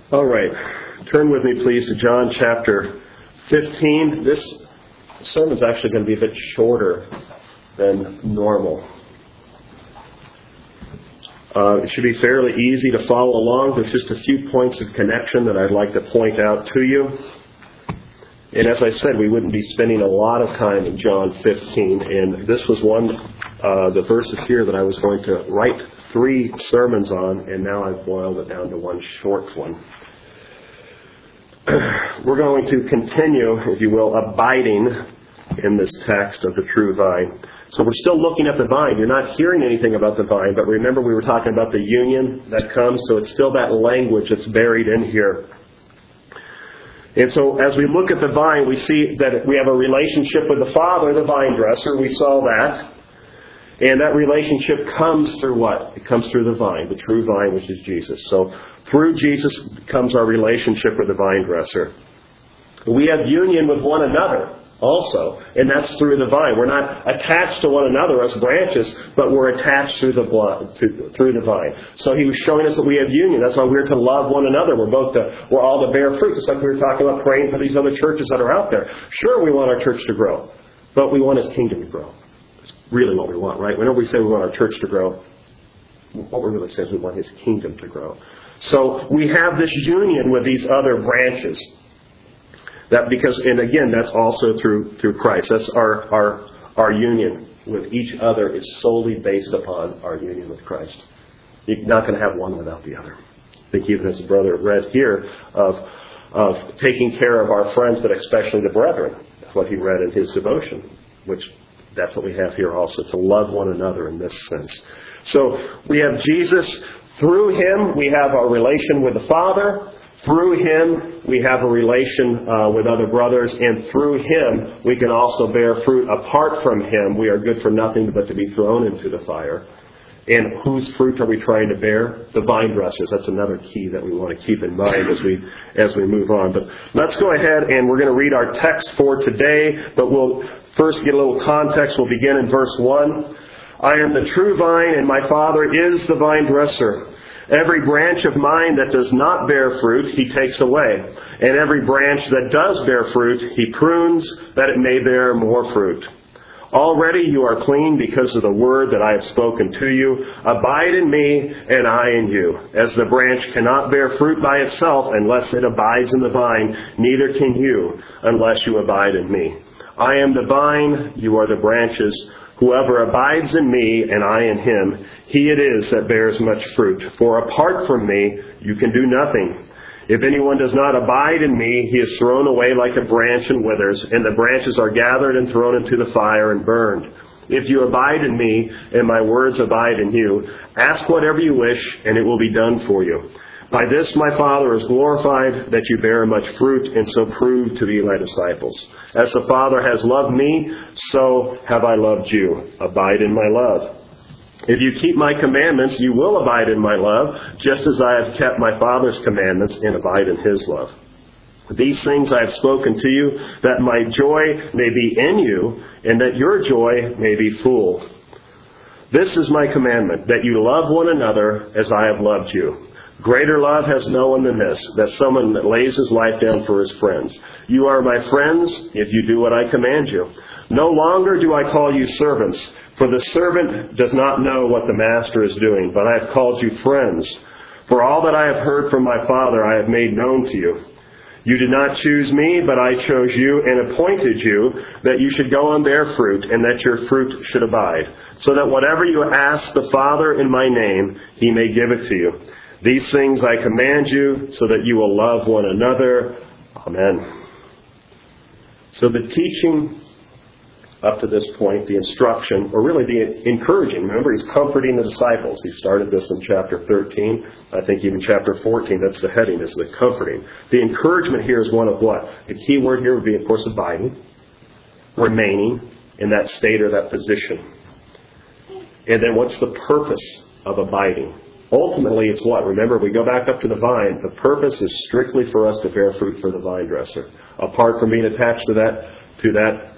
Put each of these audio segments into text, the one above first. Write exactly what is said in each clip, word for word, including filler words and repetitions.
All right. Turn with me, please, to John chapter fifteen. This sermon's actually going to be a bit shorter than normal. Uh, it should be fairly easy to follow along. There's just a few points of connection that I'd like to point out to you. And as I said, we wouldn't be spending a lot of time in John fifteen. And this was one, uh, the verses here that I was going to write three sermons on, and now I've boiled it down to one short one. We're going to continue, if you will, abiding in this text of the true vine. So we're still looking at the vine. You're not hearing anything about the vine, but remember we were talking about the union that comes, so it's still that language that's buried in here. And so as we look at the vine, we see that we have a relationship with the Father, the vine dresser. We saw that. And that relationship comes through what? It comes through the vine, the true vine, which is Jesus. So through Jesus comes our relationship with the vine dresser. We have union with one another also, and that's through the vine. We're not attached to one another as branches, but we're attached through the blood, to, through the vine. So he was showing us that we have union. That's why we're to love one another. We're both to, we're all to bear fruit. Just like we were talking about praying for these other churches that are out there. Sure, we want our church to grow, but we want His kingdom to grow. That's really what we want, right? Whenever we say we want our church to grow, what we're really saying is we want His kingdom to grow. So we have this union with these other branches. That because, and again, that's also through through Christ. That's our our our union with each other is solely based upon our union with Christ. You're not going to have one without the other. I think even as the brother read here of of taking care of our friends, but especially the brethren. That's what he read in his devotion, which that's what we have here also, to love one another in this sense. So we have Jesus. Through Him, we have a relation with the Father. Through Him, we have a relation uh, with other brothers. And through Him, we can also bear fruit. Apart from Him, we are good for nothing but to be thrown into the fire. And whose fruit are we trying to bear? The vine dressers. That's another key that we want to keep in mind as we as we move on. But let's go ahead and we're going to read our text for today. But we'll first get a little context. We'll begin in verse one. I am the true vine, and my Father is the vine dresser. Every branch of mine that does not bear fruit, He takes away. And every branch that does bear fruit, He prunes, that it may bear more fruit. Already you are clean because of the word that I have spoken to you. Abide in me, and I in you. As the branch cannot bear fruit by itself unless it abides in the vine, neither can you unless you abide in me. I am the vine, you are the branches. Whoever abides in me and I in him, he it is that bears much fruit. For apart from me, you can do nothing. If anyone does not abide in me, he is thrown away like a branch and withers, and the branches are gathered and thrown into the fire and burned. If you abide in me, and my words abide in you, ask whatever you wish, and it will be done for you. By this my Father is glorified, that you bear much fruit, and so prove to be my disciples. As the Father has loved me, so have I loved you. Abide in my love. If you keep my commandments, you will abide in my love, just as I have kept my Father's commandments and abide in His love. These things I have spoken to you, that my joy may be in you, and that your joy may be full. This is my commandment, that you love one another as I have loved you. Greater love has no one than this, that someone that lays his life down for his friends. You are my friends if you do what I command you. No longer do I call you servants, for the servant does not know what the master is doing, but I have called you friends. For all that I have heard from my Father I have made known to you. You did not choose me, but I chose you and appointed you that you should go and bear fruit, and that your fruit should abide, so that whatever you ask the Father in my name, He may give it to you. These things I command you, so that you will love one another. Amen. So the teaching up to this point, the instruction, or really the encouraging. Remember, He's comforting the disciples. He started this in chapter thirteen. I think even chapter fourteen, that's the heading, is the comforting. The encouragement here is one of what? The key word here would be, of course, abiding, remaining in that state or that position. And then what's the purpose of abiding? Ultimately, it's what? Remember, we go back up to the vine. The purpose is strictly for us to bear fruit for the vine dresser. Apart from being attached to that, to that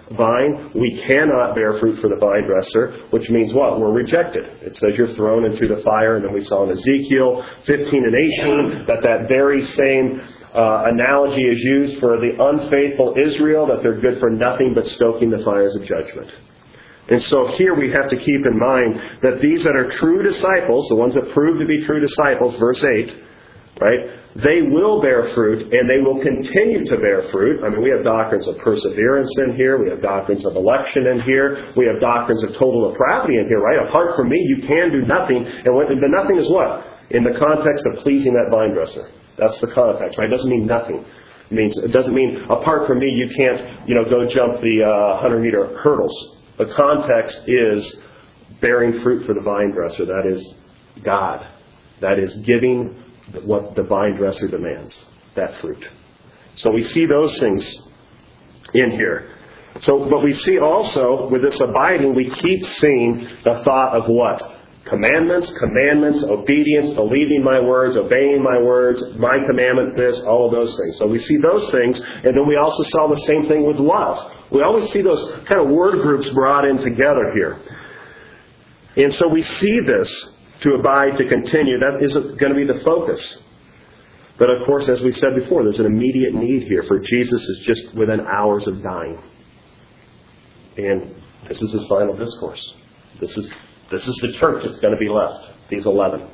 vine, we cannot bear fruit for the vine dresser, which means what? We're rejected. It says you're thrown into the fire, and then we saw in Ezekiel fifteen and eighteen that that very same uh, analogy is used for the unfaithful Israel, that they're good for nothing but stoking the fires of judgment. And so here we have to keep in mind that these that are true disciples, the ones that prove to be true disciples, verse eight, right, they will bear fruit, and they will continue to bear fruit. I mean, we have doctrines of perseverance in here. We have doctrines of election in here. We have doctrines of total depravity in here, right? Apart from me, you can do nothing. And what, the nothing is what? In the context of pleasing that vine dresser. That's the context, right? It doesn't mean nothing. It means it doesn't mean apart from me, you can't, you know, go jump the uh, hundred-meter hurdles. The context is bearing fruit for the vine dresser. That is God. That is giving what the vine dresser demands, that fruit. So we see those things in here. So, but we see also with this abiding, we keep seeing the thought of what? Commandments, commandments, obedience, believing my words, obeying my words, my commandment, this, all of those things. So we see those things, and then we also saw the same thing with love. We always see those kind of word groups brought in together here. And so we see this, to abide, to continue, that is going to be the focus. But of course, as we said before, there's an immediate need here, for Jesus is just within hours of dying. And this is his final discourse. This is This is the church that's going to be left, these eleven.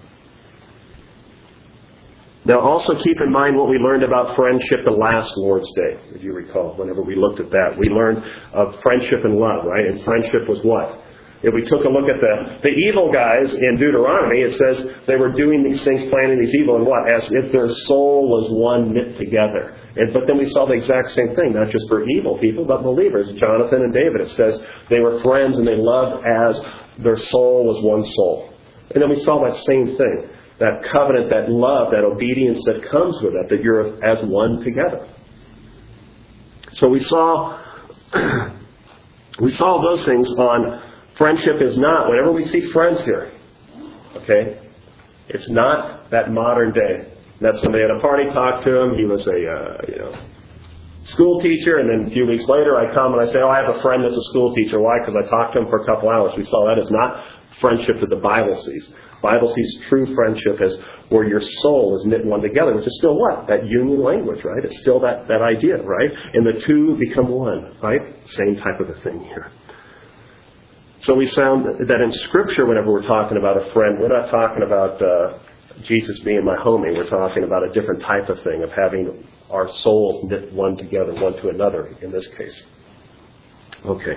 Now also keep in mind what we learned about friendship the last Lord's Day, if you recall, whenever we looked at that. We learned of friendship and love, right? And friendship was what? If we took a look at the, the evil guys in Deuteronomy, it says they were doing these things, planning these evil, and what? As if their soul was one knit together. And, but then we saw the exact same thing, not just for evil people, but believers. Jonathan and David, it says they were friends and they loved as their soul was one soul. And then we saw that same thing, that covenant, that love, that obedience that comes with it, that you're as one together. So we saw, we saw those things on friendship is not, whenever we see friends here, okay, it's not that modern day. Met somebody at a party, talked to him, he was a, uh, you know, school teacher, and then a few weeks later I come and I say, oh, I have a friend that's a school teacher. Why? Because I talked to him for a couple hours. We saw that as not friendship that the Bible sees. The Bible sees true friendship as where your soul is knit one together, which is still what? That union language, right? It's still that, that idea, right? And the two become one, right? Same type of a thing here. So we found that in Scripture, whenever we're talking about a friend, we're not talking about uh, Jesus being my homie. We're talking about a different type of thing, of having our souls knit one together, one to another, in this case. Okay.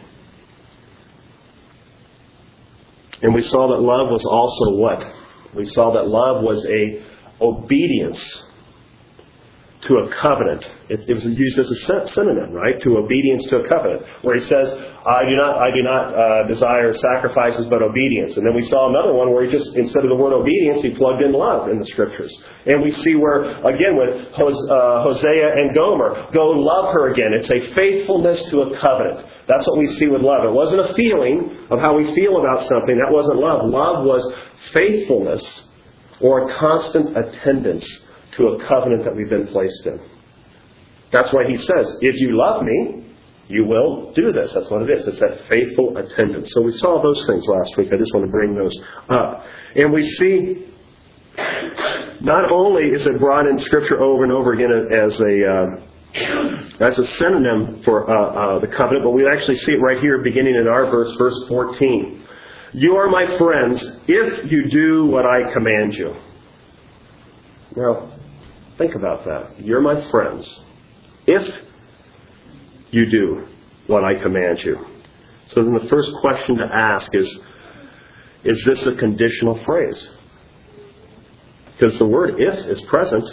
And we saw that love was also what? We saw that love was a obedience to a covenant. It, it was used as a synonym, right? To obedience to a covenant. Where he says, I do not I do not uh, desire sacrifices but obedience. And then we saw another one where he just, instead of the word obedience, he plugged in love in the Scriptures. And we see where, again, with Hos- uh, Hosea and Gomer, go love her again. It's a faithfulness to a covenant. That's what we see with love. It wasn't a feeling of how we feel about something. That wasn't love. Love was faithfulness or a constant attendance to a covenant that we've been placed in. That's why he says, if you love me, you will do this. That's what it is. It's that faithful attendance. So we saw those things last week. I just want to bring those up. And we see, not only is it brought in Scripture over and over again as a uh, as a synonym for uh, uh, the covenant, but we actually see it right here beginning in our verse, verse fourteen. You are my friends if you do what I command you. Now, think about that. You're my friends if you do what I command you. So then the first question to ask is, is this a conditional phrase? Because the word if is present.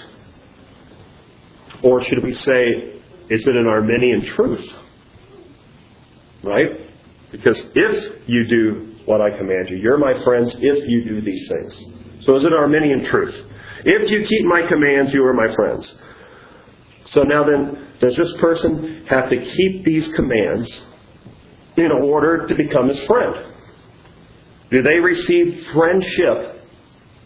Or should we say, is it an Arminian truth? Right? Because if you do what I command you, you're my friends if you do these things. So is it Arminian truth? If you keep my commands, you are my friends. So now then, does this person have to keep these commands in order to become his friend? Do they receive friendship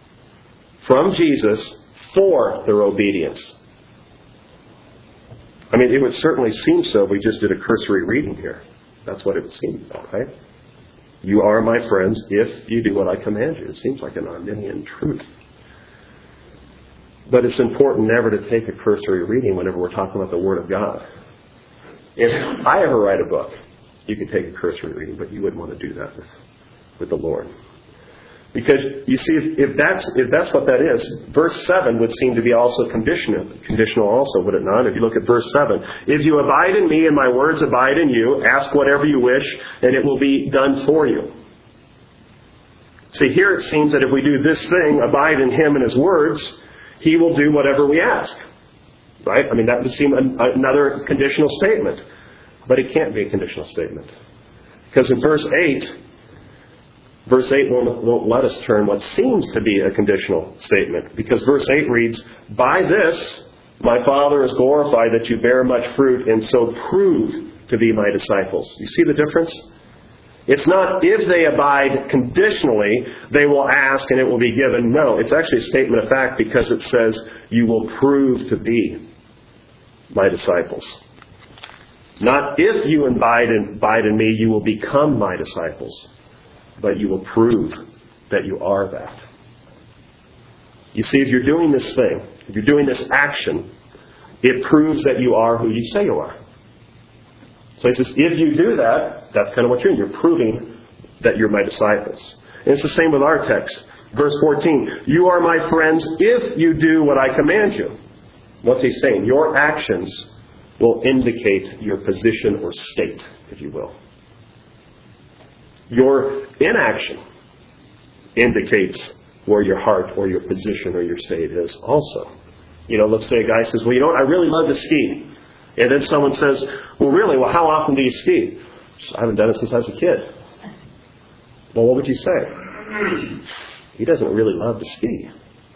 from Jesus for their obedience? I mean, it would certainly seem so if we just did a cursory reading here. That's what it would seem, right? You are my friends if you do what I command you. It seems like an Arminian truth. But it's important never to take a cursory reading whenever we're talking about the Word of God. If I ever write a book, you could take a cursory reading, but you wouldn't want to do that with, with the Lord. Because, you see, if, if that's if that's what that is, verse seven would seem to be also conditional, conditional also, would it not? If you look at verse seven, if you abide in me and my words abide in you, ask whatever you wish, and it will be done for you. See, here it seems that if we do this thing, abide in him and his words, he will do whatever we ask. Right? I mean, that would seem an, another conditional statement. But it can't be a conditional statement. Because in verse eight, verse eight won't, won't let us turn what seems to be a conditional statement. Because verse eight reads, by this my Father is glorified that you bear much fruit and so prove to be my disciples. You see the difference? It's not if they abide conditionally, they will ask and it will be given. No, it's actually a statement of fact because it says you will prove to be my disciples. Not if you abide in, abide in me, you will become my disciples. But you will prove that you are that. You see, if you're doing this thing, if you're doing this action, it proves that you are who you say you are. So he says, if you do that, that's kind of what you're doing. You're proving that you're my disciples. And it's the same with our text. Verse fourteen, you are my friends if you do what I command you. What's he saying? Your actions will indicate your position or state, if you will. Your inaction indicates where your heart or your position or your state is also. You know, let's say a guy says, well, you know what, I really love to ski. And then someone says, well, really, well, how often do you ski? I haven't done it since I was a kid. Well, what would you say? He doesn't really love to ski.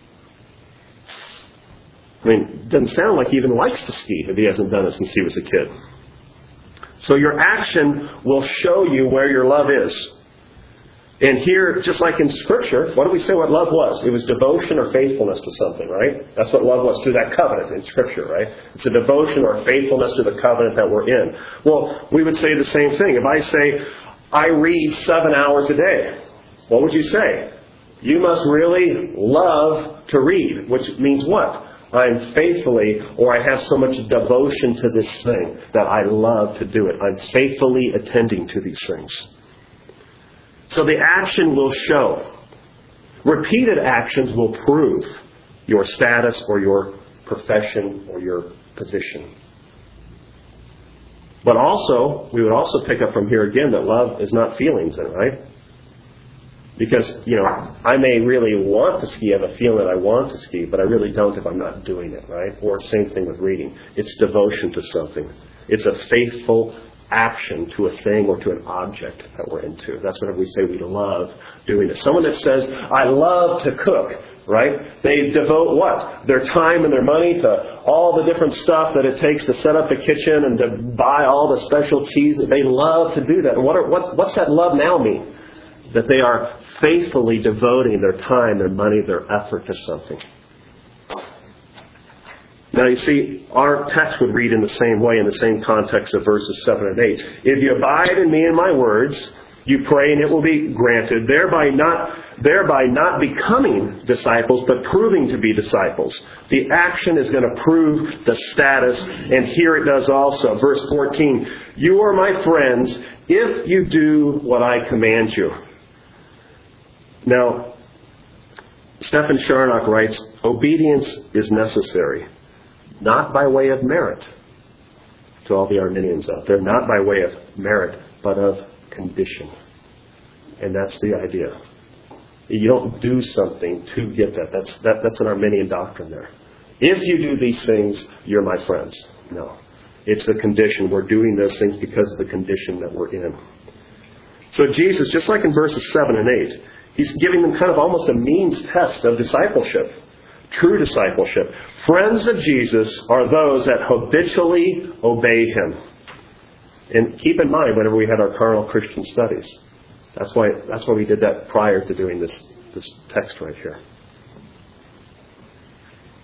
I mean, it doesn't sound like he even likes to ski if he hasn't done it since he was a kid. So your action will show you where your love is. And here, just like in Scripture, what do we say what love was? It was devotion or faithfulness to something, right? That's what love was, to that covenant in Scripture, right? It's a devotion or faithfulness to the covenant that we're in. Well, we would say the same thing. If I say, I read seven hours a day, what would you say? You must really love to read, which means what? I'm faithfully, or I have so much devotion to this thing that I love to do it. I'm faithfully attending to these things. So the action will show. Repeated actions will prove your status or your profession or your position. But also, we would also pick up from here again that love is not feelings then, right? Because, you know, I may really want to ski, I have a feeling that I want to ski, but I really don't if I'm not doing it, right? Or same thing with reading. It's devotion to something. It's a faithful action to a thing or to an object that we're into. That's whenever we say we love doing it. Someone that says, I love to cook, right? They devote what? Their time and their money to all the different stuff that it takes to set up the kitchen and to buy all the special cheese. They love to do that. And what are, what's, what's that love now mean? That they are faithfully devoting their time, their money, their effort to something. Now you see, our text would read in the same way, in the same context of verses seven and eight. If you abide in me and my words, you pray and it will be granted, thereby not, thereby not becoming disciples, but proving to be disciples. The action is going to prove the status, and here it does also. Verse fourteen, you are my friends if you do what I command you. Now, Stephen Charnock writes, obedience is necessary, not by way of merit. To all the Arminians out there, not by way of merit, but of condition. And that's the idea. You don't do something to get that. That's, that, that's an Arminian doctrine there. If you do these things, you're my friends. No. It's the condition. We're doing those things because of the condition that we're in. So Jesus, just like in verses seven and eight, he's giving them kind of almost a means test of discipleship. True discipleship. Friends of Jesus are those that habitually obey him. And keep in mind whenever we had our carnal Christian studies. That's why that's why we did that prior to doing this, this text right here.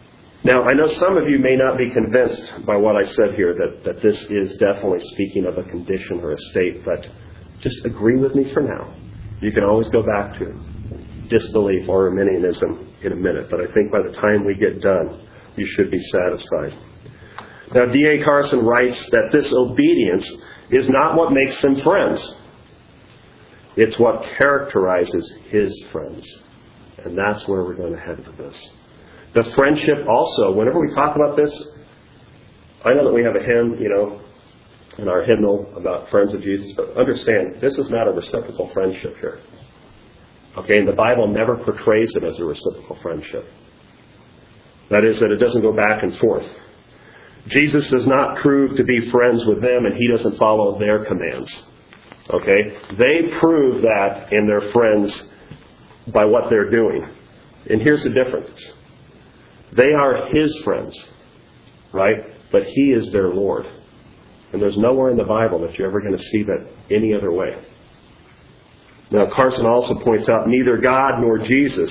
Now, I know some of you may not be convinced by what I said here, that, that this is definitely speaking of a condition or a state, but just agree with me for now. You can always go back to disbelief or Arminianism in a minute, but I think by the time we get done, you should be satisfied. Now, D A Carson writes that this obedience is not what makes them friends. It's what characterizes his friends. And that's where we're going to head with this. The friendship also, whenever we talk about this, I know that we have a hymn, you know, in our hymnal about friends of Jesus, but understand, this is not a reciprocal friendship here. Okay, and the Bible never portrays it as a reciprocal friendship. That is, that it doesn't go back and forth. Jesus does not prove to be friends with them, and he doesn't follow their commands. Okay? They prove that in their friends by what they're doing. And here's the difference. They are his friends, right? But he is their Lord. And there's nowhere in the Bible that you're ever going to see that any other way. Now, Carson also points out neither God nor Jesus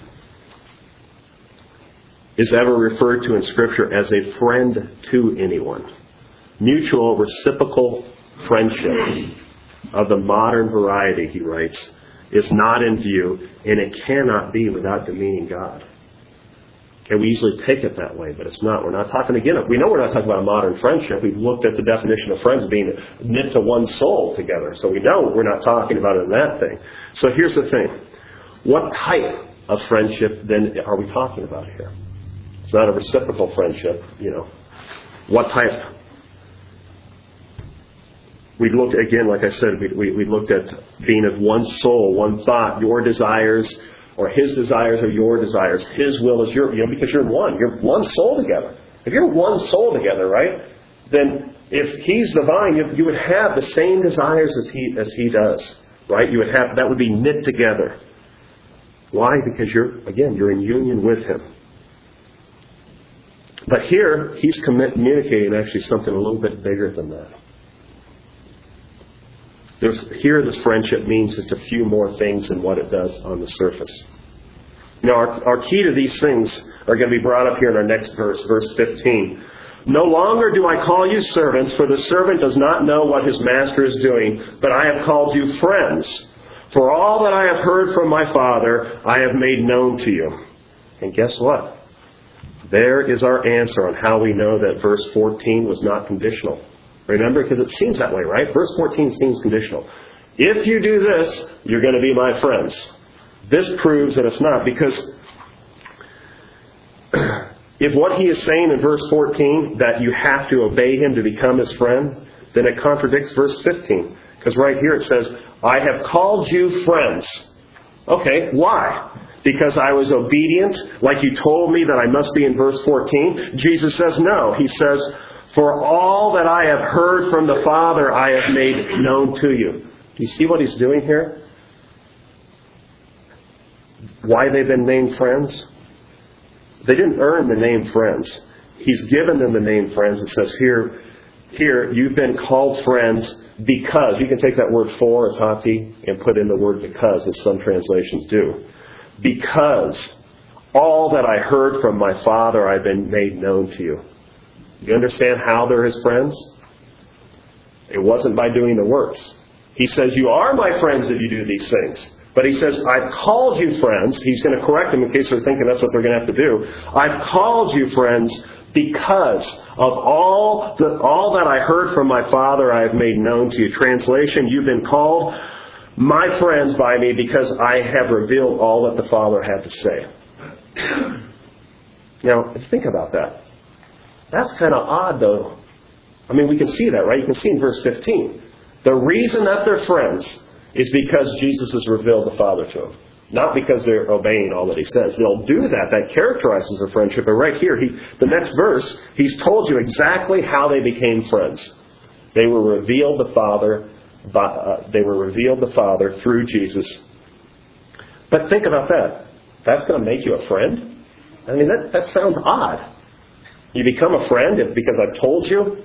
is ever referred to in Scripture as a friend to anyone. Mutual, reciprocal friendship of the modern variety, he writes, is not in view, and it cannot be without demeaning God. Okay, we usually take it that way, but it's not. We're not talking, again, we know we're not talking about a modern friendship. We've looked at the definition of friends being knit to one soul together. So we know we're not talking about it in that thing. So here's the thing. What type of friendship then are we talking about here? It's not a reciprocal friendship, you know. What type? We looked, again, like I said, we, we, we looked at being of one soul, one thought, your desires, or his desires are your desires. His will is your, you know, because you're one. You're one soul together. If you're one soul together, right, then if he's the vine, you, you would have the same desires as he as he does, right? You would have, that would be knit together. Why? Because you're, again, you're in union with him. But here, he's communicating actually something a little bit bigger than that. There's, here this friendship means just a few more things than what it does on the surface. Now, our, our key to these things are going to be brought up here in our next verse, verse fifteen. No longer do I call you servants, for the servant does not know what his master is doing, but I have called you friends. For all that I have heard from my Father, I have made known to you. And guess what? There is our answer on how we know that verse fourteen was not conditional. Remember, because it seems that way, right? Verse fourteen seems conditional. If you do this, you're going to be my friends. This proves that it's not, because if what he is saying in verse fourteen, that you have to obey him to become his friend, then it contradicts verse fifteen. Because right here it says, I have called you friends. Okay, why? Because I was obedient, like you told me that I must be in verse fourteen? Jesus says no. He says, for all that I have heard from the Father, I have made known to you. Do you see what he's doing here? Why they've been named friends? They didn't earn the name friends. He's given them the name friends. It says here, here you've been called friends because. You can take that word for, as hati, and put in the word because, as some translations do. Because all that I heard from my Father, I've been made known to you. You understand how they're his friends? It wasn't by doing the works. He says, you are my friends if you do these things. But he says, I've called you friends. He's going to correct them in case they're thinking that's what they're going to have to do. I've called you friends because of all, the, all that I heard from my Father I have made known to you. Translation, you've been called my friends by me because I have revealed all that the Father had to say. Now, think about that. That's kind of odd, though. I mean, we can see that, right? You can see in verse fifteen. The reason that they're friends is because Jesus has revealed the Father to them. Not because they're obeying all that he says. They'll do that. That characterizes their friendship. But right here, he, the next verse, he's told you exactly how they became friends. They were revealed the Father. By, uh, they were revealed the Father through Jesus. But think about that. That's going to make you a friend? I mean, that, that sounds odd. You become a friend because I've told you.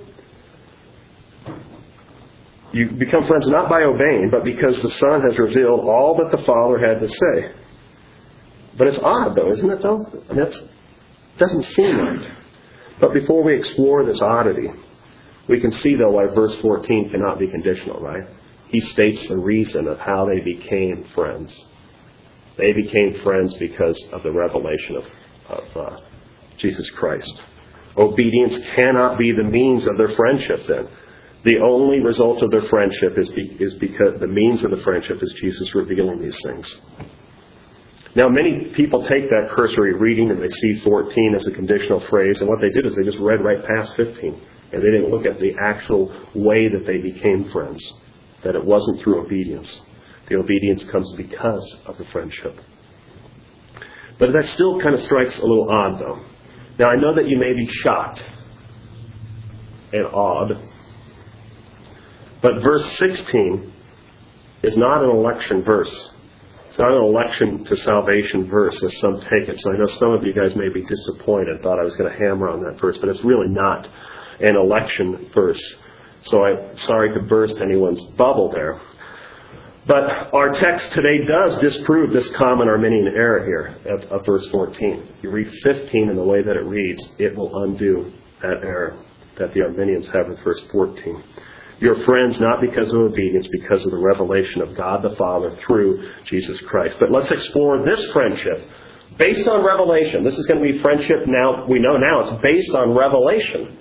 You become friends not by obeying, but because the Son has revealed all that the Father had to say. But it's odd, though, isn't it, though? And that's, Doesn't seem right. But before we explore this oddity, we can see, though, why verse fourteen cannot be conditional, right? He states the reason of how they became friends. They became friends because of the revelation of, of uh, Jesus Christ. Obedience cannot be the means of their friendship, then. The only result of their friendship is, be, is because the means of the friendship is Jesus revealing these things. Now, many people take that cursory reading and they see fourteen as a conditional phrase, and what they did is they just read right past fifteen, and they didn't look at the actual way that they became friends, that it wasn't through obedience. The obedience comes because of the friendship. But that still kind of strikes a little odd, though. Now, I know that you may be shocked and awed, but verse sixteen is not an election verse. It's not an election to salvation verse, as some take it. So I know some of you guys may be disappointed and thought I was going to hammer on that verse, but it's really not an election verse. So I'm sorry to burst anyone's bubble there. But our text today does disprove this common Arminian error here of, of verse fourteen. You read fifteen in the way that it reads, it will undo that error that the Arminians have with verse fourteen. You're friends not because of obedience, because of the revelation of God the Father through Jesus Christ. But let's explore this friendship based on revelation. This is going to be friendship now. We know now it's based on revelation.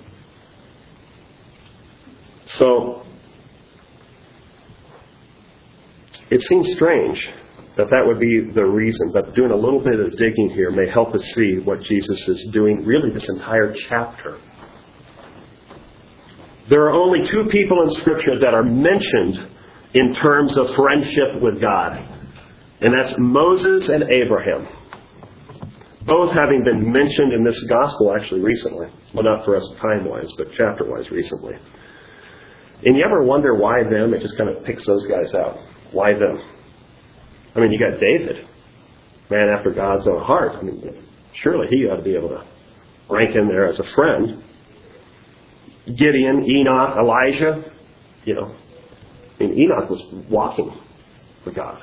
So it seems strange that that would be the reason, but doing a little bit of digging here may help us see what Jesus is doing really this entire chapter. There are only two people in Scripture that are mentioned in terms of friendship with God, and that's Moses and Abraham, both having been mentioned in this gospel actually recently. Well, not for us time-wise, but chapter-wise recently. And you ever wonder why them? It just kind of picks those guys out. Why them? I mean, you got David, man after God's own heart. I mean, surely he ought to be able to rank in there as a friend. Gideon, Enoch, Elijah, you know. I mean, Enoch was walking with God.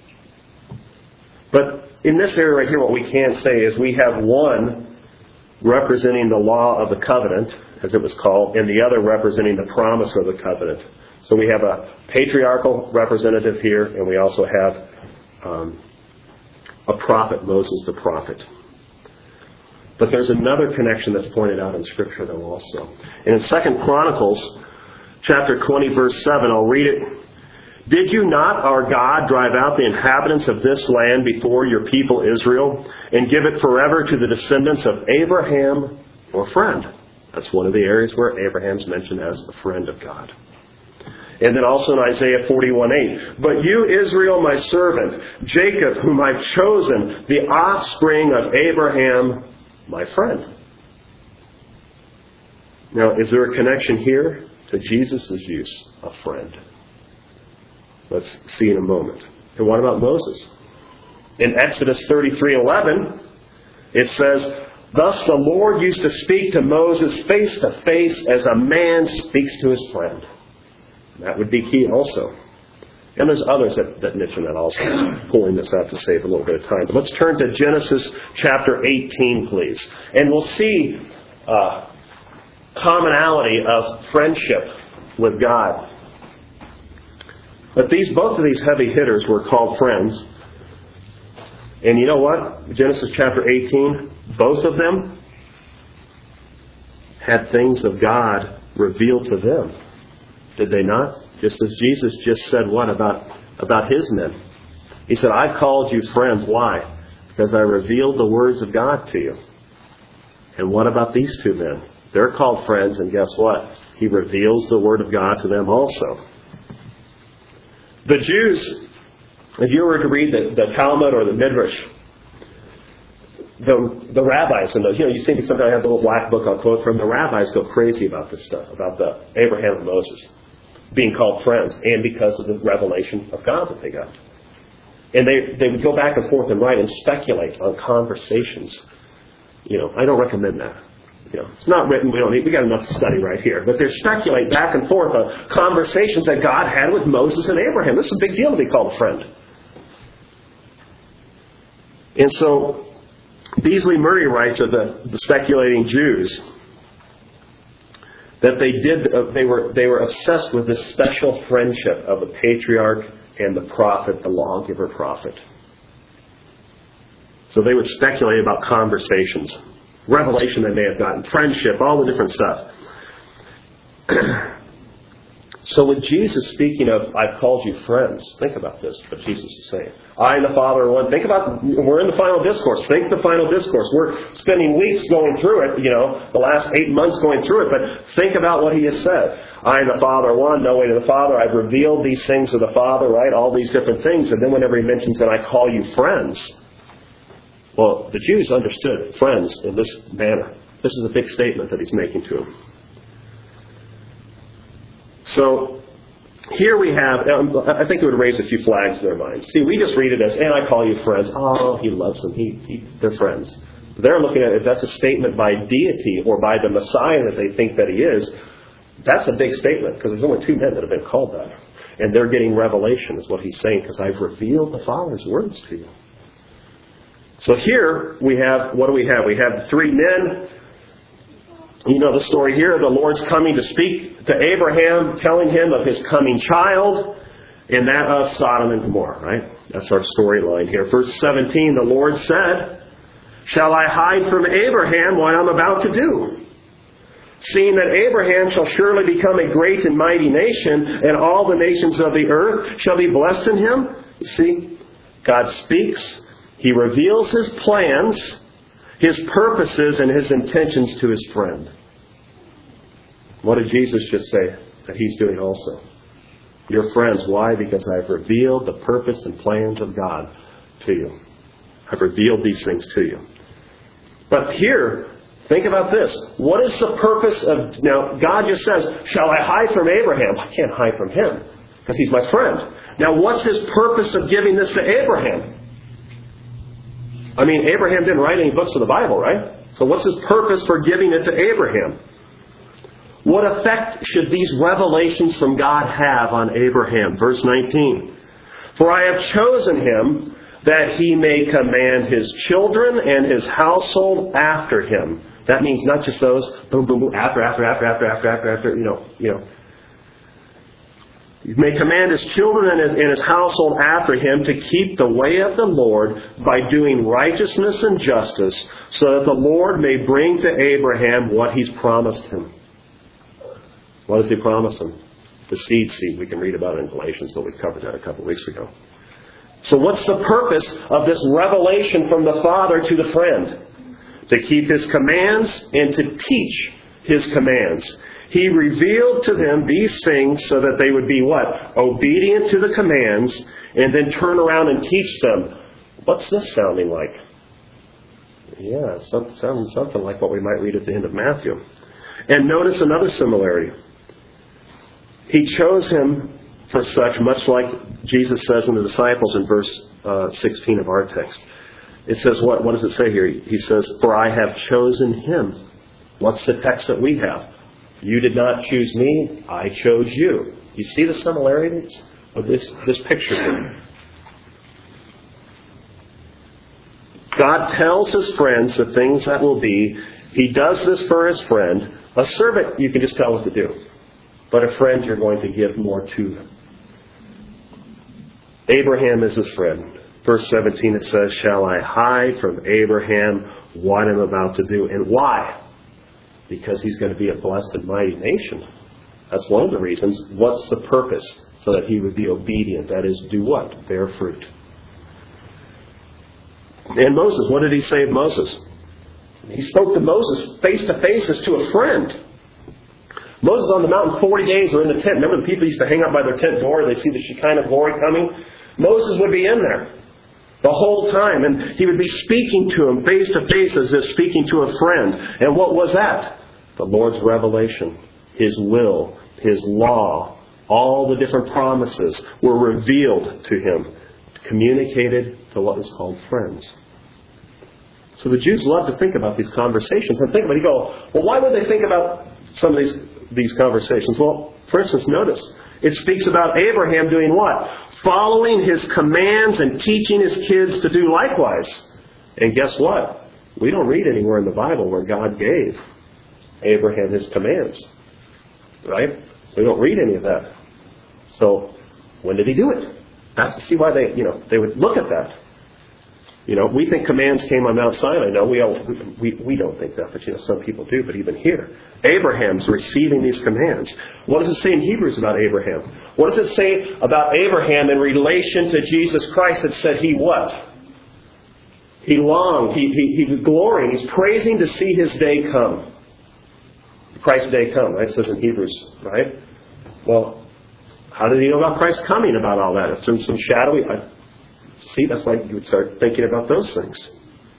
But in this area right here, what we can say is we have one representing the law of the covenant, as it was called, and the other representing the promise of the covenant. So we have a patriarchal representative here, and we also have um, a prophet, Moses the prophet. But there's another connection that's pointed out in Scripture, though, also. And in Second Chronicles, chapter twenty, verse seven, I'll read it. Did you not, our God, drive out the inhabitants of this land before your people Israel, and give it forever to the descendants of Abraham, or friend? That's one of the areas where Abraham's mentioned as the friend of God. And then also in Isaiah forty-one eight, but you, Israel, my servant, Jacob, whom I've chosen, the offspring of Abraham, my friend. Now, is there a connection here to Jesus' use of friend? Let's see in a moment. And what about Moses? In Exodus thirty-three eleven, it says, thus the Lord used to speak to Moses face to face as a man speaks to his friend. That would be key also. And there's others that, that mention that also. Pulling this out to save a little bit of time. But let's turn to Genesis chapter eighteen, please. And we'll see uh, commonality of friendship with God. But these, both of these heavy hitters were called friends. And you know what? Genesis chapter eighteen, both of them had things of God revealed to them. Did they not? Just as Jesus just said what about, about his men? He said, I called you friends. Why? Because I revealed the words of God to you. And what about these two men? They're called friends, and guess what? He reveals the word of God to them also. The Jews, if you were to read the, the Talmud or the Midrash, the, the rabbis, and the, you know, you see sometimes I have the little black book I'll quote from, the rabbis go crazy about this stuff, about the Abraham and Moses being called friends, and because of the revelation of God that they got. And they, they would go back and forth and write and speculate on conversations. You know, I don't recommend that. You know, it's not written, we don't need, we got enough to study right here. But they speculate back and forth on conversations that God had with Moses and Abraham. This is a big deal to be called a friend. And so, Beasley Murray writes of the, the speculating Jews that they did uh, they were they were obsessed with this special friendship of the patriarch and the prophet, the lawgiver prophet. So they would speculate about conversations, revelation they may have gotten, friendship, all the different stuff. So with Jesus speaking of, I've called you friends, think about this, what Jesus is saying. I and the Father are one. Think about, we're in the final discourse. Think the final discourse. We're spending weeks going through it, you know, the last eight months going through it, but think about what he has said. I and the Father are one, no way to the Father. I've revealed these things to the Father, right? All these different things. And then whenever he mentions that I call you friends, well, the Jews understood friends in this manner. This is a big statement that he's making to them. So, here we have, I think it would raise a few flags in their minds. See, we just read it as, and I call you friends. Oh, he loves them. He, he, they're friends. They're looking at it, if that's a statement by deity or by the Messiah that they think that he is, that's a big statement because there's only two men that have been called that. And they're getting revelation is what he's saying because I've revealed the Father's words to you. So here we have, what do we have? We have the three men. You know the story here. The Lord's coming to speak to Abraham, telling him of his coming child, and that of Sodom and Gomorrah, right? That's our storyline here. Verse seventeen, the Lord said, shall I hide from Abraham what I'm about to do? Seeing that Abraham shall surely become a great and mighty nation, and all the nations of the earth shall be blessed in him. You see, God speaks. He reveals his plans, his purposes, and his intentions to his friend. What did Jesus just say that he's doing also? Your friends. Why? Because I've revealed the purpose and plans of God to you. I've revealed these things to you. But here, think about this. What is the purpose of... Now, God just says, shall I hide from Abraham? I can't hide from him because he's my friend. Now, what's his purpose of giving this to Abraham? I mean, Abraham didn't write any books of the Bible, right? So what's his purpose for giving it to Abraham? What effect should these revelations from God have on Abraham? Verse nineteen. For I have chosen him that he may command his children and his household after him. That means not just those, boom, boom, boom, after, after, after, after, after, after, after, you know, you know. He may command his children and his, and his household after him to keep the way of the Lord by doing righteousness and justice, so that the Lord may bring to Abraham what he's promised him. What does he promise him? The seed seed. We can read about it in Galatians, but we covered that a couple of weeks ago. So what's the purpose of this revelation from the Father to the friend? To keep his commands and to teach his commands. He revealed to them these things so that they would be what? Obedient to the commands, and then turn around and teach them. What's this sounding like? Yeah, it's sounding something like what we might read at the end of Matthew. And notice another similarity. He chose him for such, much like Jesus says in the disciples in verse uh, sixteen of our text. It says what? What does it say here? He says, for I have chosen him. What's the text that we have? You did not choose me, I chose you. You see the similarities of this, this picture here? God tells his friends the things that will be. He does this for his friend. A servant, you can just tell what to do. But a friend, you're going to give more to them. Abraham is his friend. Verse seventeen, it says, shall I hide from Abraham what I'm about to do? And why? Because he's going to be a blessed and mighty nation. That's one of the reasons. What's the purpose? So that he would be obedient. That is, do what? Bear fruit. And Moses, what did he say of Moses? He spoke to Moses face to face as to a friend. Moses on the mountain forty days or in the tent. Remember the people used to hang out by their tent door. They see the Shekinah glory coming. Moses would be in there the whole time. And he would be speaking to him face to face as if speaking to a friend. And what was that? The Lord's revelation. His will. His law. All the different promises were revealed to him. Communicated to what is called friends. So the Jews love to think about these conversations. And think about it. You go, well, why would they think about some of these, these conversations? Well, for instance, notice. It speaks about Abraham doing what? Following his commands and teaching his kids to do likewise. And guess what? We don't read anywhere in the Bible where God gave Abraham his commands. Right? We don't read any of that. So, when did he do it? That's to see why they, you know, they would look at that. You know, we think commands came on Mount Sinai. No, we, all, we we don't think that, but you know, some people do. But even here, Abraham's receiving these commands. What does it say in Hebrews about Abraham? What does it say about Abraham in relation to Jesus Christ? It said he what? He longed. He, he, he was glorying. He's praising to see his day come. Christ's day come, right? It says in Hebrews, right? Well, how did he know about Christ coming about all that? It's in some shadowy... I, See, that's why you would start thinking about those things.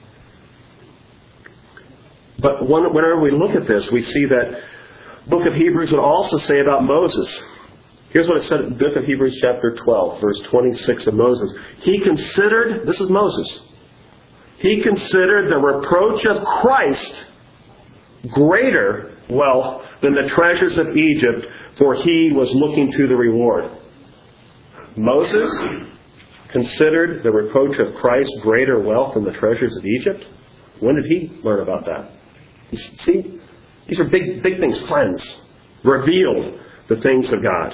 But whenever we look at this, we see that book of Hebrews would also say about Moses. Here's what it said in the book of Hebrews chapter twelve, verse twenty-six of Moses. He considered, this is Moses, he considered the reproach of Christ greater wealth than the treasures of Egypt, for he was looking to the reward. Moses considered the reproach of Christ greater wealth than the treasures of Egypt? When did he learn about that? You see, these are big, big things. Friends revealed the things of God.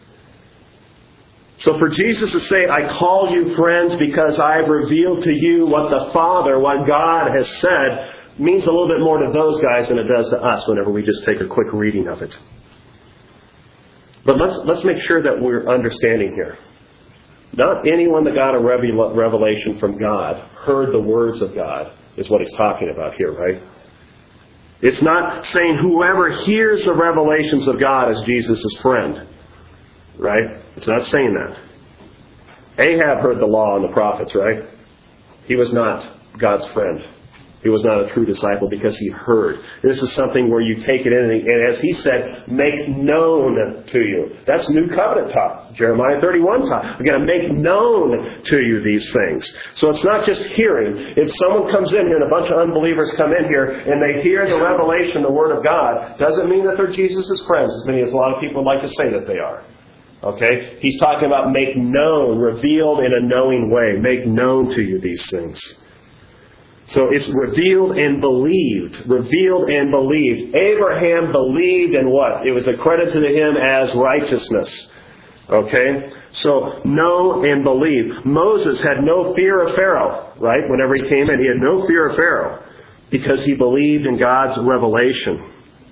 So for Jesus to say, I call you friends because I've revealed to you what the Father, what God has said, means a little bit more to those guys than it does to us whenever we just take a quick reading of it. But let's let's make sure that we're understanding here. Not anyone that got a revelation from God heard the words of God is what he's talking about here, right? It's not saying whoever hears the revelations of God is Jesus' friend, right? It's not saying that. Ahab heard the law and the prophets, right? He was not God's friend. He was not a true disciple because he heard. This is something where you take it in and, as he said, make known to you. That's New Covenant talk. Jeremiah thirty-one talk. I'm going to make known to you these things. So it's not just hearing. If someone comes in here and a bunch of unbelievers come in here and they hear the revelation, the Word of God, doesn't mean that they're Jesus' friends, as many as a lot of people like to say that they are. Okay? He's talking about make known, revealed in a knowing way. Make known to you these things. So it's revealed and believed. Revealed and believed. Abraham believed in what? It was accredited to him as righteousness. Okay? So know and believe. Moses had no fear of Pharaoh, right? Whenever he came in, he had no fear of Pharaoh because he believed in God's revelation.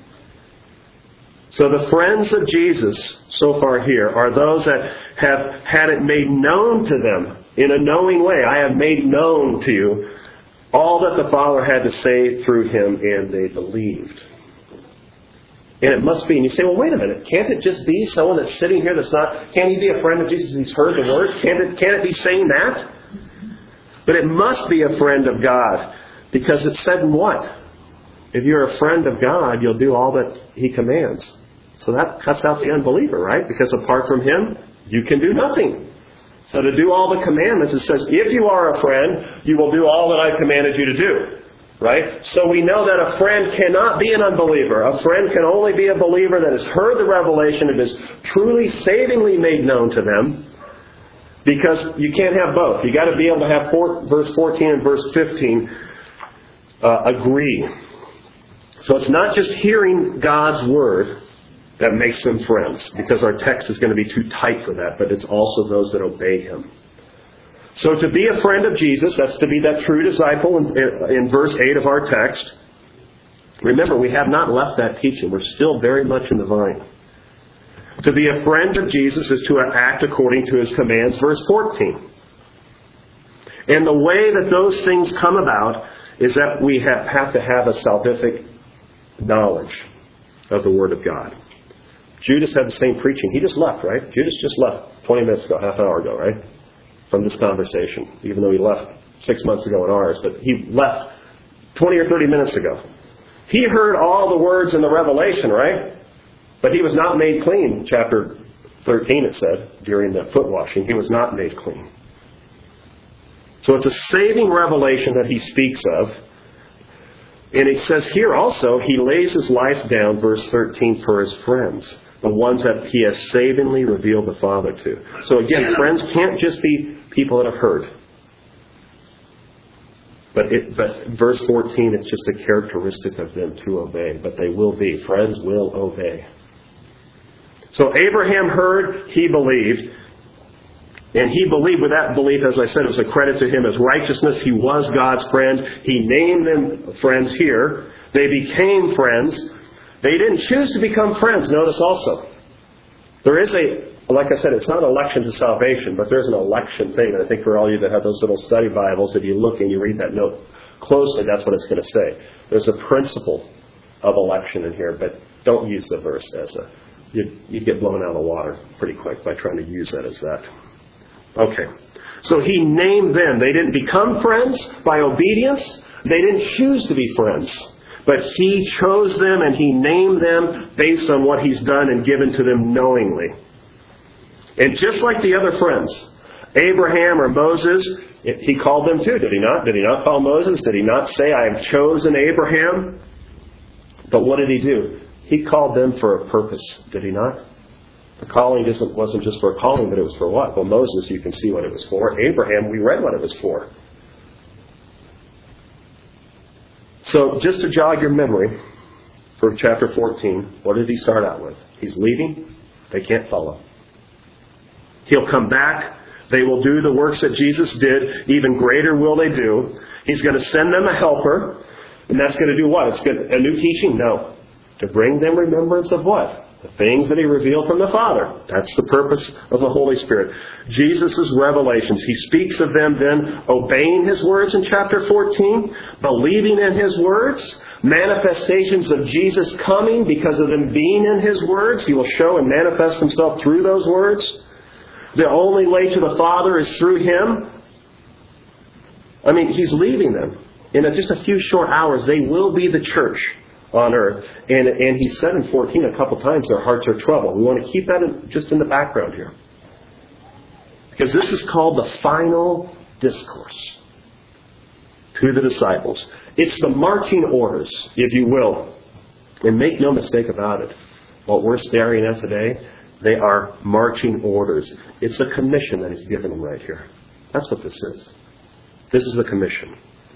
So the friends of Jesus so far here are those that have had it made known to them in a knowing way. I have made known to you all that the Father had to say through him, and they believed. And it must be, and you say, well, wait a minute, can't it just be someone that's sitting here that's not, can't he be a friend of Jesus? He's heard the word. Can't it, can't it be saying that? But it must be a friend of God, because it said in what? If you're a friend of God, you'll do all that he commands. So that cuts out the unbeliever, right? Because apart from him, you can do nothing. So to do all the commandments, it says, if you are a friend, you will do all that I've commanded you to do. Right? So we know that a friend cannot be an unbeliever. A friend can only be a believer that has heard the revelation and is truly savingly made known to them. Because you can't have both. You've got to be able to have four, verse fourteen and verse fifteen uh, agree. So it's not just hearing God's word that makes them friends, because our text is going to be too tight for that, but it's also those that obey him. So to be a friend of Jesus, that's to be that true disciple in, in verse eight of our text. Remember, we have not left that teaching. We're still very much in the vine. To be a friend of Jesus is to act according to his commands, verse fourteen. And the way that those things come about is that we have, have to have a salvific knowledge of the Word of God. Judas had the same preaching. He just left, right? Judas just left twenty minutes ago, half an hour ago, right? From this conversation, even though he left six months ago in ours. But he left twenty or thirty minutes ago. He heard all the words in the Revelation, right? But he was not made clean. Chapter thirteen, it said, during the foot washing. He was not made clean. So it's a saving revelation that he speaks of. And it says here also, he lays his life down, verse thirteen, for his friends. The ones that he has savingly revealed the Father to. So again, friends can't just be people that have heard. But it, but verse fourteen, it's just a characteristic of them to obey. But they will be. Friends will obey. So Abraham heard, he believed. And he believed with that belief, as I said, it was a credit to him as righteousness. He was God's friend. He named them friends here. They became friends. They didn't choose to become friends. Notice also, there is a, like I said, it's not election to salvation, but there's an election thing. And I think for all you that have those little study Bibles, if you look and you read that note closely, that's what it's going to say. There's a principle of election in here, but don't use the verse as a, you, you get blown out of the water pretty quick by trying to use that as that. Okay. So he named them. They didn't become friends by obedience. They didn't choose to be friends. But he chose them and he named them based on what he's done and given to them knowingly. And just like the other friends, Abraham or Moses, he called them too, did he not? Did he not call Moses? Did he not say, I have chosen Abraham? But what did he do? He called them for a purpose, did he not? The calling isn't, wasn't just for a calling, but it was for what? Well, Moses, you can see what it was for. Abraham, we read what it was for. So, just to jog your memory, for chapter fourteen, what did he start out with? He's leaving. They can't follow. He'll come back. They will do the works that Jesus did. Even greater will they do. He's going to send them a helper. And that's going to do what? It's going to, a new teaching? No. To bring them remembrance of what? The things that he revealed from the Father. That's the purpose of the Holy Spirit. Jesus' revelations. He speaks of them then obeying his words in chapter fourteen, believing in his words, manifestations of Jesus coming because of them being in his words. He will show and manifest himself through those words. The only way to the Father is through him. I mean, he's leaving them. In just a few short hours, they will be the church on earth. And and he said in fourteen a couple times, their hearts are troubled. We want to keep that in, just in the background here. Because this is called the final discourse to the disciples. It's the marching orders, if you will. And make no mistake about it. What we're staring at today, they are marching orders. It's a commission that he's given them right here. That's what this is. This is the commission.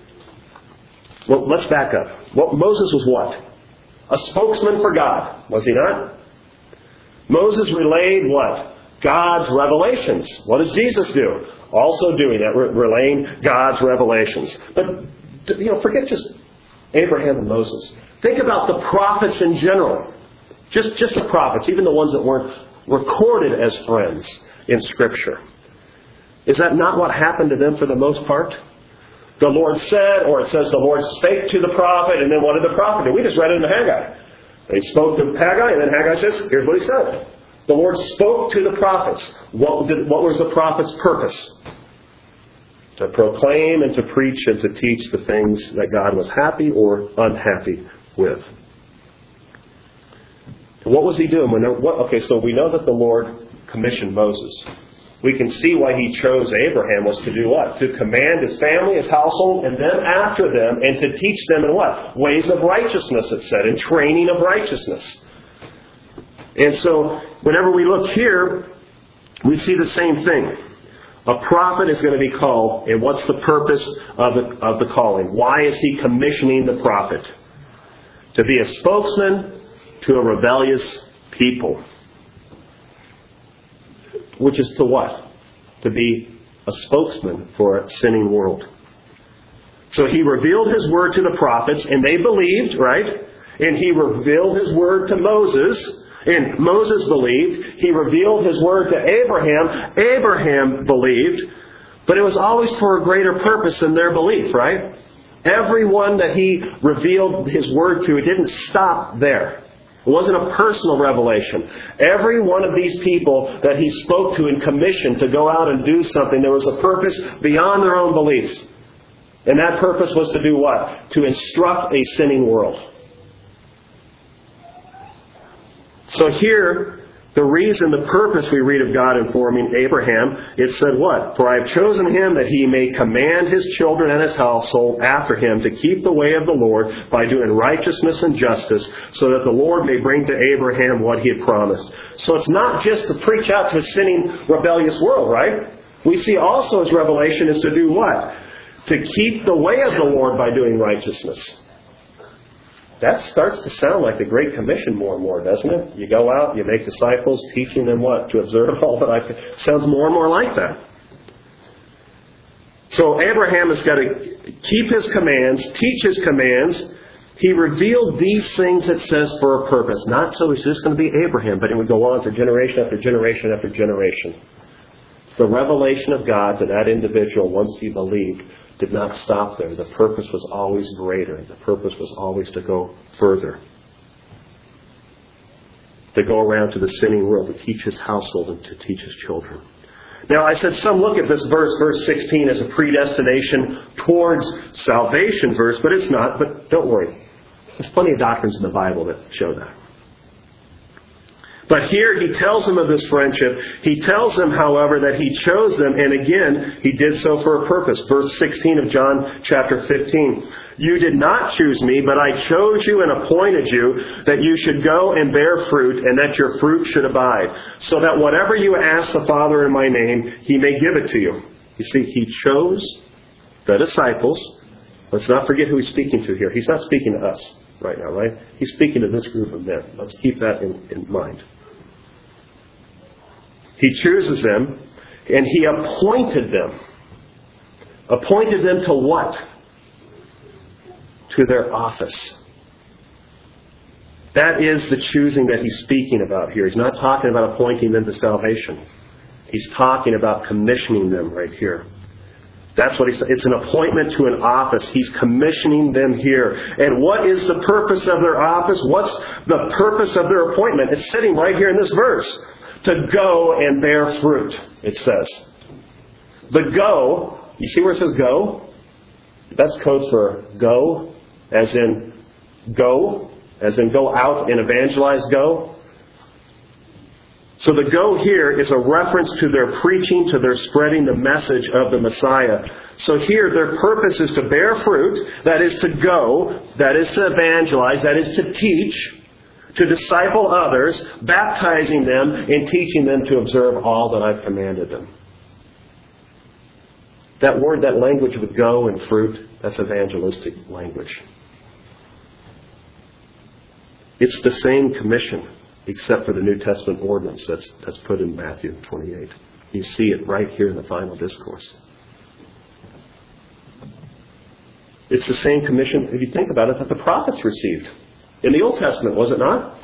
Well, let's back up. What, Moses was what? A spokesman for God, was he not? Moses relayed what? God's revelations. What does Jesus do? Also doing that, re- relaying God's revelations. But, you know, forget just Abraham and Moses. Think about the prophets in general. Just, just the prophets, even the ones that weren't recorded as friends in Scripture. Is that not what happened to them for the most part? The Lord said, or it says the Lord spake to the prophet, and then what did the prophet do? We just read it in Haggai. They spoke to Haggai, and then Haggai says, here's what he said. The Lord spoke to the prophets. What, did, what was the prophet's purpose? To proclaim and to preach and to teach the things that God was happy or unhappy with. And what was he doing? When there, what, okay, so we know that the Lord commissioned Moses. We can see why he chose Abraham was to do what? To command his family, his household, and them after them, and to teach them in what? Ways of righteousness, it said, in training of righteousness. And so, whenever we look here, we see the same thing. A prophet is going to be called, and what's the purpose of the, of the calling? Why is he commissioning the prophet? To be a spokesman to a rebellious people. Which is to what? To be a spokesman for a sinning world. So he revealed his word to the prophets, and they believed, right? And he revealed his word to Moses, and Moses believed. He revealed his word to Abraham. Abraham believed. But it was always for a greater purpose than their belief, right? Everyone that he revealed his word to, it didn't stop there. It wasn't a personal revelation. Every one of these people that he spoke to and commissioned to go out and do something, there was a purpose beyond their own beliefs. And that purpose was to do what? To instruct a sinning world. So here, the reason, the purpose we read of God informing Abraham, it said what? For I have chosen him that he may command his children and his household after him to keep the way of the Lord by doing righteousness and justice, so that the Lord may bring to Abraham what he had promised. So it's not just to preach out to a sinning, rebellious world, right? We see also his revelation is to do what? to keep the way of the Lord by doing righteousness. That starts to sound like the Great Commission more and more, doesn't it? You go out, you make disciples, teaching them what? To observe all that I... Sounds more and more like that. So Abraham has got to keep his commands, teach his commands. He revealed these things, it says, for a purpose. Not so he's just going to be Abraham, but it would go on for generation after generation after generation. The revelation of God to that individual, once he believed, did not stop there. The purpose was always greater. The purpose was always to go further. To go around to the sinning world, to teach his household and to teach his children. Now, I said some look at this verse, verse sixteen, as a predestination towards salvation verse, but it's not. But don't worry. There's plenty of doctrines in the Bible that show that. But here he tells them of this friendship. He tells them, however, that he chose them, and again, he did so for a purpose. Verse sixteen of John chapter fifteen. You did not choose me, but I chose you and appointed you that you should go and bear fruit, and that your fruit should abide, so that whatever you ask the Father in my name, he may give it to you. You see, he chose the disciples. Let's not forget who he's speaking to here. He's not speaking to us right now, right? He's speaking to this group of men. Let's keep that in, in mind. He chooses them, and he appointed them. Appointed them to what? To their office. That is the choosing that he's speaking about here. He's not talking about appointing them to salvation. He's talking about commissioning them right here. That's what he said. It's an appointment to an office. He's commissioning them here. And what is the purpose of their office? What's the purpose of their appointment? It's sitting right here in this verse. To go and bear fruit, it says. The go, you see where it says go? That's code for go, as in go, as in go out and evangelize, go. So the go here is a reference to their preaching, to their spreading the message of the Messiah. So here their purpose is to bear fruit, that is to go, that is to evangelize, that is to teach, to disciple others, baptizing them and teaching them to observe all that I've commanded them. That word, that language with go and fruit, that's evangelistic language. It's the same commission, except for the New Testament ordinance that's, that's put in Matthew twenty-eight. You see it right here in the final discourse. It's the same commission, if you think about it, that the prophets received. In the Old Testament, was it not?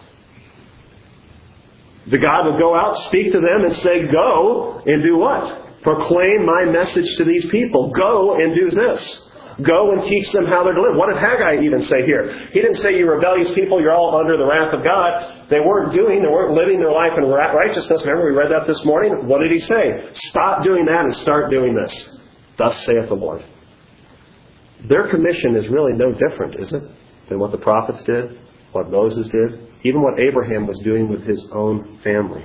The God would go out, speak to them, and say, go and do what? Proclaim my message to these people. Go and do this. Go and teach them how they're to live. What did Haggai even say here? He didn't say, you rebellious people, you're all under the wrath of God. They weren't doing, they weren't living their life in righteousness. Remember, we read that this morning. What did he say? Stop doing that and start doing this. Thus saith the Lord. Their commission is really no different, is it, than what the prophets did? What Moses did, even what Abraham was doing with his own family.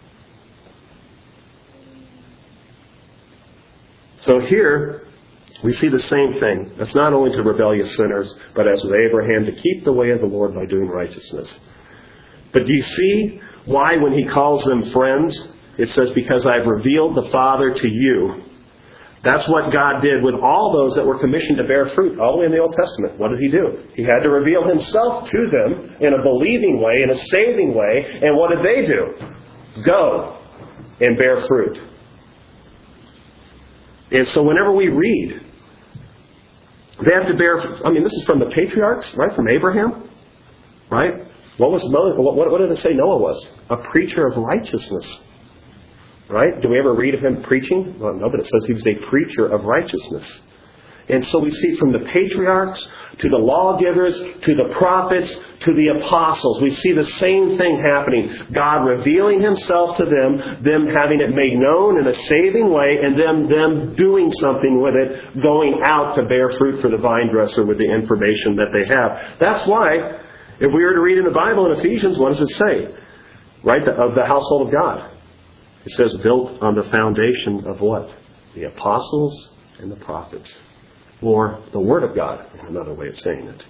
So here, we see the same thing. It's not only to rebellious sinners, but as with Abraham, to keep the way of the Lord by doing righteousness. But do you see why when he calls them friends, it says, because I've revealed the Father to you. That's what God did with all those that were commissioned to bear fruit, all the way in the Old Testament. What did he do? He had to reveal himself to them in a believing way, in a saving way. And what did they do? Go and bear fruit. And so whenever we read, they have to bear, I mean, this is from the patriarchs, right? From Abraham, right? What was Moses, what, what did it say Noah was? A preacher of righteousness. Right? Do we ever read of him preaching? Well, no, but it says he was a preacher of righteousness. And so we see from the patriarchs to the lawgivers to the prophets to the apostles, we see the same thing happening. God revealing himself to them, them having it made known in a saving way, and them, them doing something with it, going out to bear fruit for the vine dresser with the information that they have. That's why, if we were to read in the Bible in Ephesians, what does it say? Right? The, of the household of God. It says built on the foundation of what? The apostles and the prophets. Or the Word of God, another way of saying it.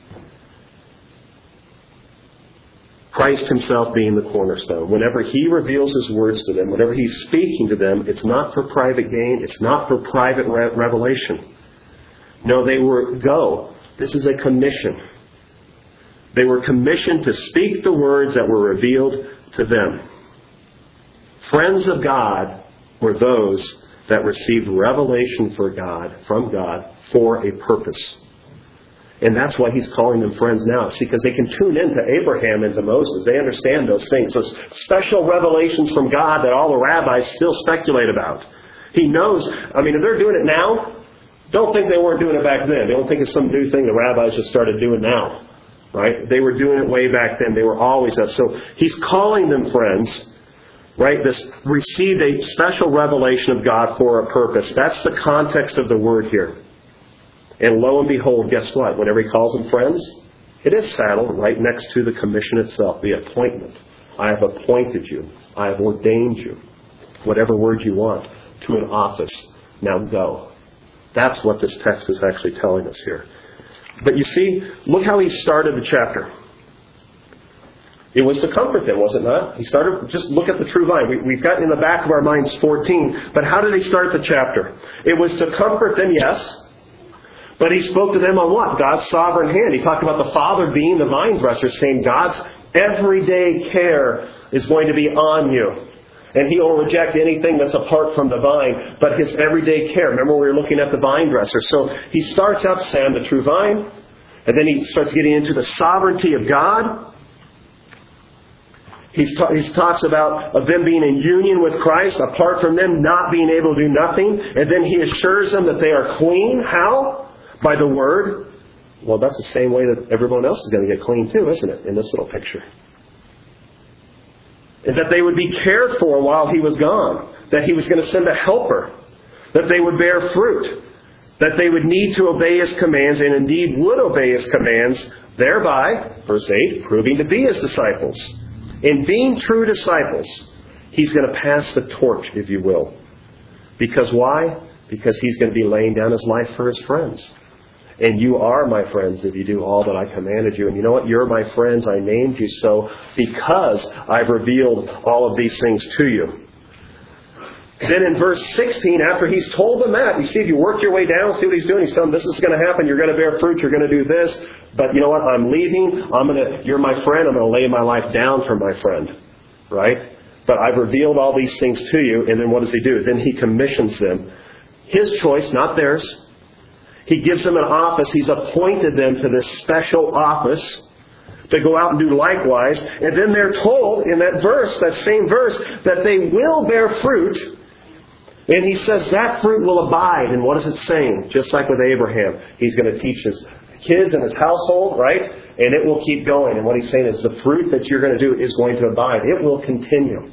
Christ himself being the cornerstone. Whenever he reveals his words to them, whenever he's speaking to them, it's not for private gain, it's not for private re- revelation. No, they were, go. This is a commission. They were commissioned to speak the words that were revealed to them. Friends of God were those that received revelation for God, from God, for a purpose. And that's why he's calling them friends now. See, because they can tune in to Abraham and to Moses. They understand those things. Those special revelations from God that all the rabbis still speculate about. He knows, I mean, if they're doing it now, don't think they weren't doing it back then. Don't think it's some new thing the rabbis just started doing now. Right? They were doing it way back then. They were always that. So he's calling them friends. Right? This received a special revelation of God for a purpose. That's the context of the word here. And lo and behold, guess what? Whenever he calls them friends, it is saddled right next to the commission itself, the appointment. I have appointed you. I have ordained you. Whatever word you want, to an office. Now go. That's what this text is actually telling us here. But you see, look how he started the chapter. It was to comfort them, was it not? He started, just look at the true vine. We, we've got in the back of our minds fourteen. But how did he start the chapter? It was to comfort them, yes. But he spoke to them on what? God's sovereign hand. He talked about the Father being the vine dresser, saying God's everyday care is going to be on you. And he will reject anything that's apart from the vine, but his everyday care. Remember we were looking at the vine dresser. So he starts out, Sam, the true vine. And then he starts getting into the sovereignty of God. He's ta- he talks about of them being in union with Christ, apart from them not being able to do nothing. And then he assures them that they are clean. How? By the Word. Well, that's the same way that everyone else is going to get clean too, isn't it? In this little picture. And that they would be cared for while he was gone. That he was going to send a helper. That they would bear fruit. That they would need to obey his commands, and indeed would obey his commands, thereby, verse eight, proving to be his disciples. In being true disciples, he's going to pass the torch, if you will. Because why? Because he's going to be laying down his life for his friends. And you are my friends if you do all that I commanded you. And you know what? You're my friends. I named you so because I've revealed all of these things to you. Then in verse sixteen, after he's told them that, you see, if you work your way down, see what he's doing. He's telling them this is going to happen. You're going to bear fruit. You're going to do this. But you know what? I'm leaving. I'm going to. You're my friend. I'm going to lay my life down for my friend. Right? But I've revealed all these things to you. And then what does he do? Then he commissions them. His choice, not theirs. He gives them an office. He's appointed them to this special office to go out and do likewise. And then they're told in that verse, that same verse, that they will bear fruit. And he says that fruit will abide. And what is it saying? Just like with Abraham, he's going to teach his kids and his household, right? And it will keep going. And what he's saying is the fruit that you're going to do is going to abide. It will continue.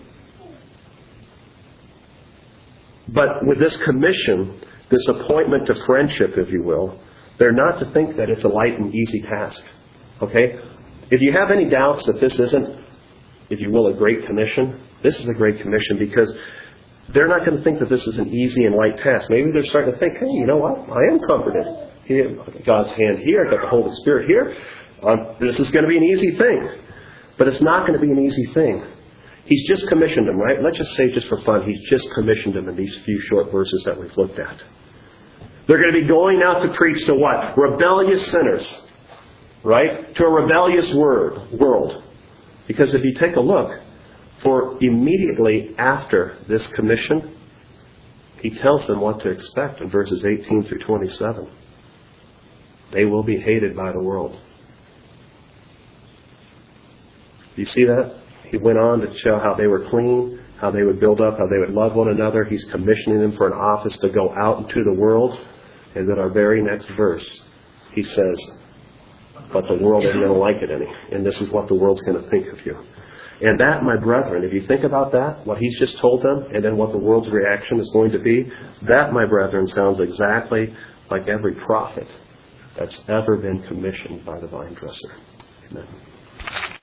But with this commission, this appointment to friendship, if you will, they're not to think that it's a light and easy task. Okay? If you have any doubts that this isn't, if you will, a great commission, this is a great commission because they're not going to think that this is an easy and light task. Maybe they're starting to think, hey, you know what? I am comforted. Here, God's hand here. I've got the Holy Spirit here. Um, this is going to be an easy thing. But it's not going to be an easy thing. He's just commissioned them, right? Let's just say just for fun, he's just commissioned them in these few short verses that we've looked at. They're going to be going out to preach to what? Rebellious sinners. Right? To a rebellious word, world. Because if you take a look, for immediately after this commission, he tells them what to expect in verses eighteen through twenty-seven. They will be hated by the world. Do you see that? He went on to show how they were clean, how they would build up, how they would love one another. He's commissioning them for an office to go out into the world. And then our very next verse, he says, but the world isn't going to like it any. And this is what the world's going to think of you. And that, my brethren, if you think about that, what he's just told them, and then what the world's reaction is going to be, that, my brethren, sounds exactly like every prophet that's ever been commissioned by the vine dresser. Amen.